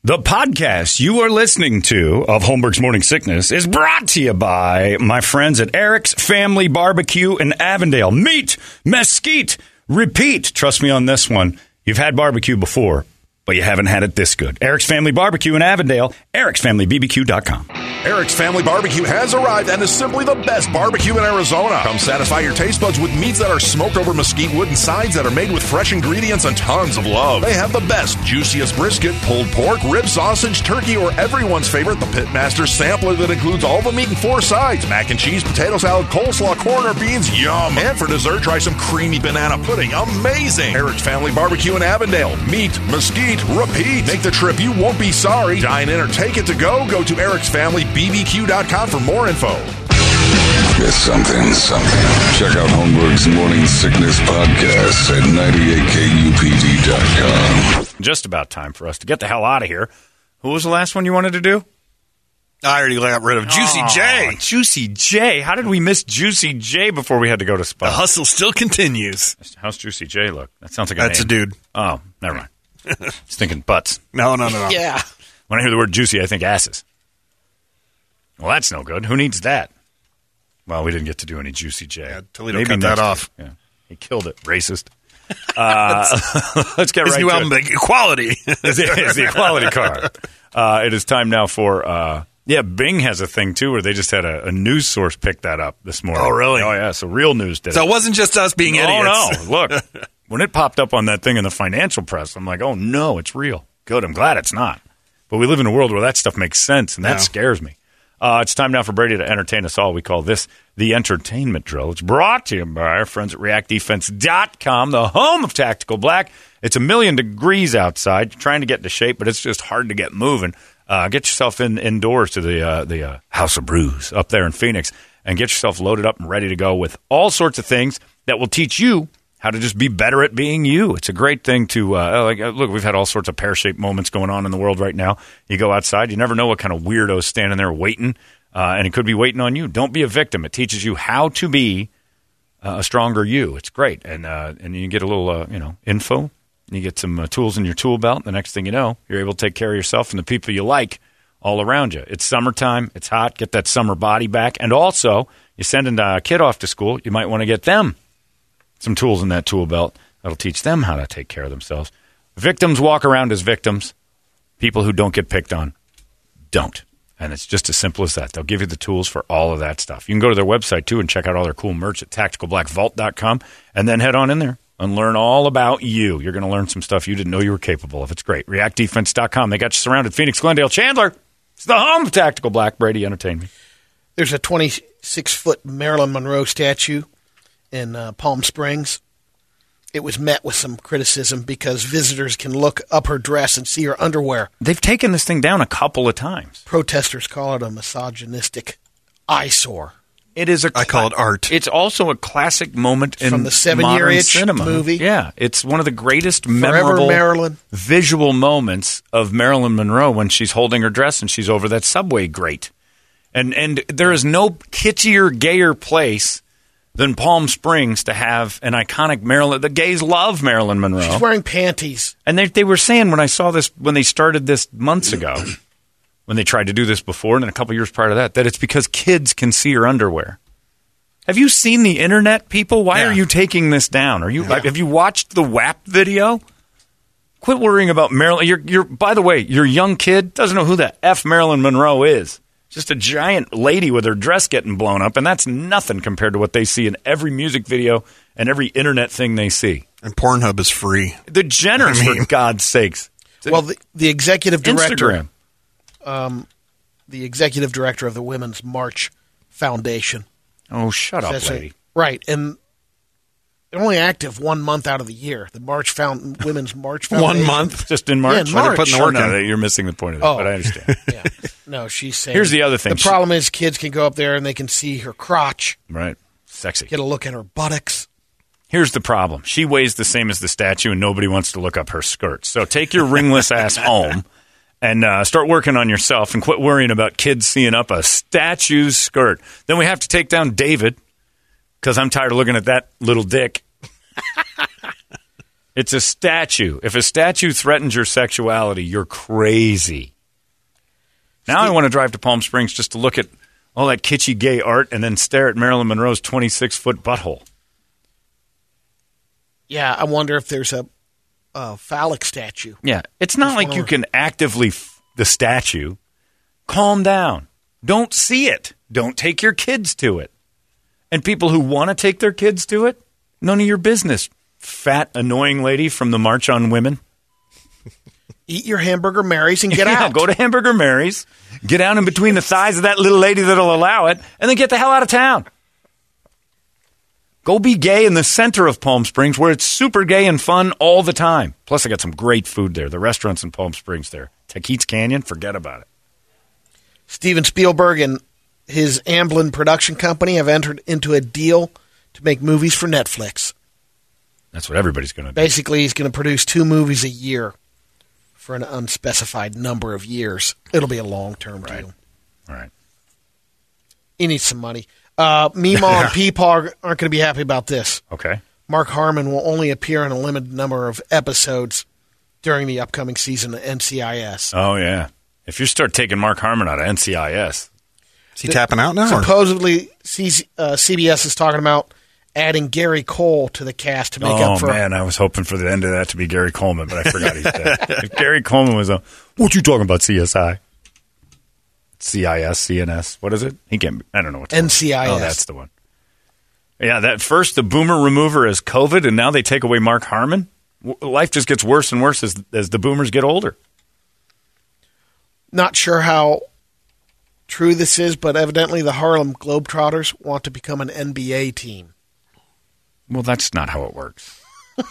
The podcast you are listening to of Holmberg's Morning Sickness is brought to you by my friends at Eric's Family Barbecue in Avondale. Meet, mesquite, repeat. Trust me on this one. You've had barbecue before, but you haven't had it this good. Eric's Family Barbecue in Avondale, ericsfamilybbq.com. Eric's Family Barbecue has arrived and is simply the best barbecue in Arizona. Come satisfy your taste buds with meats that are smoked over mesquite wood and sides that are made with fresh ingredients and tons of love. They have the best, juiciest brisket, pulled pork, rib sausage, turkey, or everyone's favorite, the Pitmaster sampler that includes all the meat and 4 sides. Mac and cheese, potato salad, coleslaw, corn, or beans, yum. And for dessert, try some creamy banana pudding, amazing. Eric's Family Barbecue in Avondale. Meat, mesquite, repeat. Make the trip, you won't be sorry. Dine in or take it to go. Go to ericsfamilybbq.com for more info. It's something. Check out Holmberg's Morning Sickness Podcast at 98kupd.com. Just about time for us to get the hell out of here. Who was the last one you wanted to do? I already got rid of Juicy J. Juicy J. How did we miss Juicy J before we had to go to Spud? The hustle still continues. How's Juicy J look? That sounds like That's name. a dude. Oh, never mind. Just thinking butts. No. Yeah. When I hear the word juicy, I think asses. Well, that's no good. Who needs that? Well, we didn't get to do any Juicy J. Yeah, Toledo cut that off. Yeah. He killed it. Racist. Let's get His right new to album, it. Equality. It's the equality card. It is time now for, Bing has a thing, too, where they just had a news source pick that up this morning. Oh, really? Oh, yeah. So Real News did So it. it wasn't just us being idiots. Oh, no. Look, when it popped up on that thing in the financial press, I'm like, oh, no, it's real. Good. I'm glad it's not. But we live in a world where that stuff makes sense, and that scares me. It's time now for Brady to entertain us all. We call this the Entertainment Drill. It's brought to you by our friends at ReactDefense.com, the home of Tactical Black. It's 1,000,000 degrees outside. You're trying to get into shape, but it's just hard to get moving. Get yourself indoors to the House of Brews up there in Phoenix and get yourself loaded up and ready to go with all sorts of things that will teach you how to just be better at being you. It's a great thing to, look, we've had all sorts of pear-shaped moments going on in the world right now. You go outside, you never know what kind of weirdo's standing there waiting, and it could be waiting on you. Don't be a victim. It teaches you how to be a stronger you. It's great. And you get a little, info, and you get some tools in your tool belt. The next thing you know, you're able to take care of yourself and the people you like all around you. It's summertime. It's hot. Get that summer body back. And also, you're sending a kid off to school. You might want to get them some tools in that tool belt that'll teach them how to take care of themselves. Victims walk around as victims. People who don't get picked on don't. And it's just as simple as that. They'll give you the tools for all of that stuff. You can go to their website, too, and check out all their cool merch at tacticalblackvault.com, and then head on in there and learn all about you. You're going to learn some stuff you didn't know you were capable of. It's great. ReactDefense.com. They got you surrounded. Phoenix, Glendale, Chandler. It's the home of Tactical Black. Brady, entertain me. There's a 26-foot Marilyn Monroe statue in Palm Springs. It was met with some criticism because visitors can look up her dress and see her underwear. They've taken this thing down a couple of times. Protesters call it a misogynistic eyesore. It is I call it art. It's also a classic moment in From the 7 modern Year Itch cinema. movie. Yeah, it's one of the greatest Forever memorable Marilyn. visual moments of Marilyn Monroe when she's holding her dress and she's over that subway grate. And there is no kitschier, gayer place than Palm Springs to have an iconic Marilyn. The gays love Marilyn Monroe. She's wearing panties. And they were saying when I saw this, when they started this months ago, when they tried to do this before and then a couple years prior to that it's because kids can see her underwear. Have you seen the internet, people? Why are you taking this down? Have you watched the WAP video? Quit worrying about Marilyn. You're by the way, your young kid doesn't know who the F Marilyn Monroe is. Just a giant lady with her dress getting blown up, and that's nothing compared to what they see in every music video and every internet thing they see. And Pornhub is free. The Jenners, for God's sakes. Well, the executive director, Instagram. The executive director of the Women's March Foundation. Oh, shut up, says that- lady. Right, and they're only active 1 month out of the year. The Women's March Foundation. 1 month? Just in March? Yeah, in March. They're putting the work No, in. you're missing the point of that, but I understand. Yeah. No, she's saying. Here's the other thing. The problem is kids can go up there and they can see her crotch, Right. Sexy. get a look at her buttocks. Here's the problem. She weighs the same as the statue, and nobody wants to look up her skirt. So take your ringless ass home and start working on yourself and quit worrying about kids seeing up a statue's skirt. Then we have to take down David because I'm tired of looking at that little dick. It's a statue. If a statue threatens your sexuality, you're crazy. Now I want to drive to Palm Springs just to look at all that kitschy gay art and then stare at Marilyn Monroe's 26-foot butthole. Yeah, I wonder if there's a phallic statue. Yeah, it's not like you can actively the statue. Calm down. Don't see it. Don't take your kids to it. And people who want to take their kids to it, none of your business. Fat, annoying lady from the March on Women. Eat your Hamburger Marys and get Yeah, out. go to Hamburger Mary's, get down in between the thighs of that little lady that'll allow it, and then get the hell out of town. Go be gay in the center of Palm Springs where it's super gay and fun all the time. Plus, I got some great food there. The restaurants in Palm Springs there. Taquitos Canyon, forget about it. Steven Spielberg and his Amblin production company have entered into a deal to make movies for Netflix. That's what everybody's going to do. Basically, he's going to produce 2 movies a year for an unspecified number of years. It'll be a long-term deal. All right. He needs some money. Meemaw and Peepaw aren't going to be happy about this. Okay. Mark Harmon will only appear in a limited number of episodes during the upcoming season of NCIS. Oh, yeah. If you start taking Mark Harmon out of NCIS. Is he tapping out now? Supposedly, CBS is talking about adding Gary Cole to the cast to make up for... Oh, man, I was hoping for the end of that to be Gary Coleman, but I forgot he's dead. If Gary Coleman was what you talking about, CSI? CIS, CNS, what is it? He can't. I don't know what. NCIS. Oh, that's the one. Yeah, that first the boomer remover is COVID, and now they take away Mark Harmon. Life just gets worse and worse as the boomers get older. Not sure how true this is, but evidently the Harlem Globetrotters want to become an NBA team. Well, that's not how it works.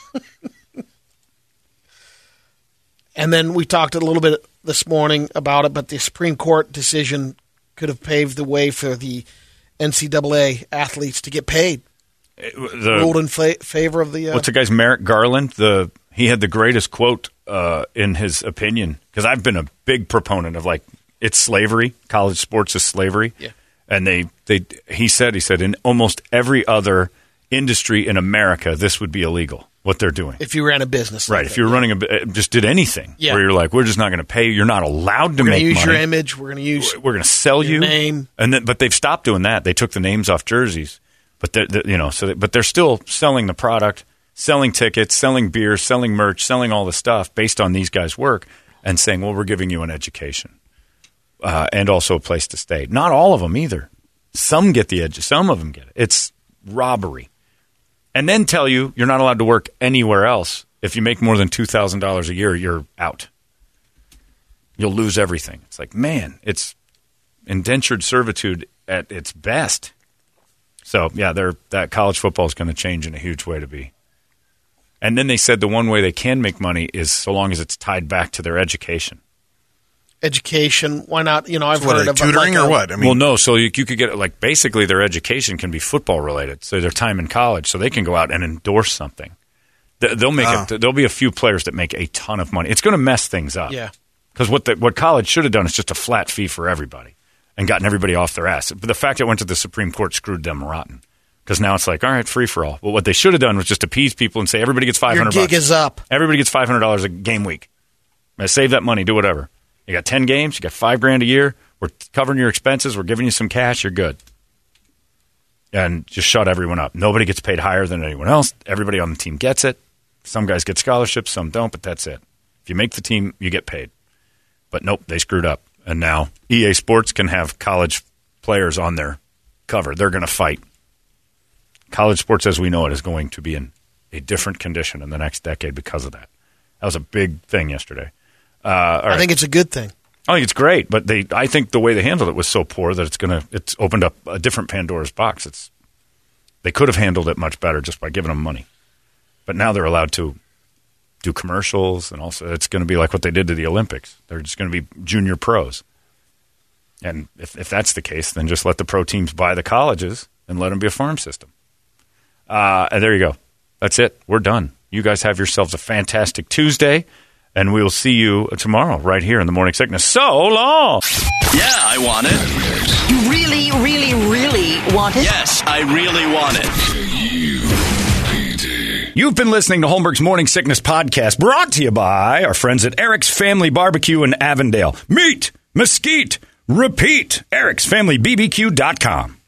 And then we talked a little bit this morning about it, but the Supreme Court decision could have paved the way for the NCAA athletes to get paid. Ruled in favor of the... What's the guy's, Merrick Garland? He had the greatest quote in his opinion, because I've been a big proponent of, like, it's slavery. College sports is slavery. Yeah. And he said, in almost every other industry in America, this would be illegal, what they're doing. If you ran a business. Right. If you're running just did anything where you're like, we're just not going to pay you. You're not allowed to make money. We're going to use your image. We're going to sell your you. Name. But they've stopped doing that. They took the names off jerseys. But but they're still selling the product, selling tickets, selling beer, selling merch, selling all the stuff based on these guys' work, and saying, well, we're giving you an education and also a place to stay. Not all of them either. Some get the edge. Some of them get it. It's robbery. And then tell you you're not allowed to work anywhere else. If you make more than $2,000 a year, you're out. You'll lose everything. It's like, man, it's indentured servitude at its best. So, yeah, that college football is going to change in a huge way to be. And then they said the one way they can make money is so long as it's tied back to their education. Education, why not? I've heard of tutoring or what? I mean, well, no. So you could get like basically their education can be football related. So their time in college, so they can go out and endorse something. They'll make there'll be a few players that make a ton of money. It's going to mess things up. Yeah. Because what college should have done is just a flat fee for everybody and gotten everybody off their ass. But the fact it went to the Supreme Court screwed them rotten. Because now it's like, all right, free for all. Well, what they should have done was just appease people and say everybody gets $500. Your gig is up. Everybody gets $500 a game week. Save that money. Do whatever. You got 10 games. You got $5,000 a year. We're covering your expenses. We're giving you some cash. You're good. And just shut everyone up. Nobody gets paid higher than anyone else. Everybody on the team gets it. Some guys get scholarships. Some don't, but that's it. If you make the team, you get paid. But nope, they screwed up. And now EA Sports can have college players on their cover. They're going to fight. College sports as we know it is going to be in a different condition in the next decade because of that. That was a big thing yesterday. I think it's a good thing. I think it's great, but I think the way they handled it was so poor that it's opened up a different Pandora's box. They could have handled it much better just by giving them money. But now they're allowed to do commercials, and also it's going to be like what they did to the Olympics. They're just going to be junior pros. And if that's the case, then just let the pro teams buy the colleges and let them be a farm system. And there you go. That's it. We're done. You guys have yourselves a fantastic Tuesday, and we will see you tomorrow right here in the Morning Sickness. So long! Yeah, I want it. You really, really, really want it? Yes, I really want it. KUPD. You've been listening to Holmberg's Morning Sickness Podcast, brought to you by our friends at Eric's Family Barbecue in Avondale. Meet, mesquite, repeat. Eric'sFamilyBBQ.com.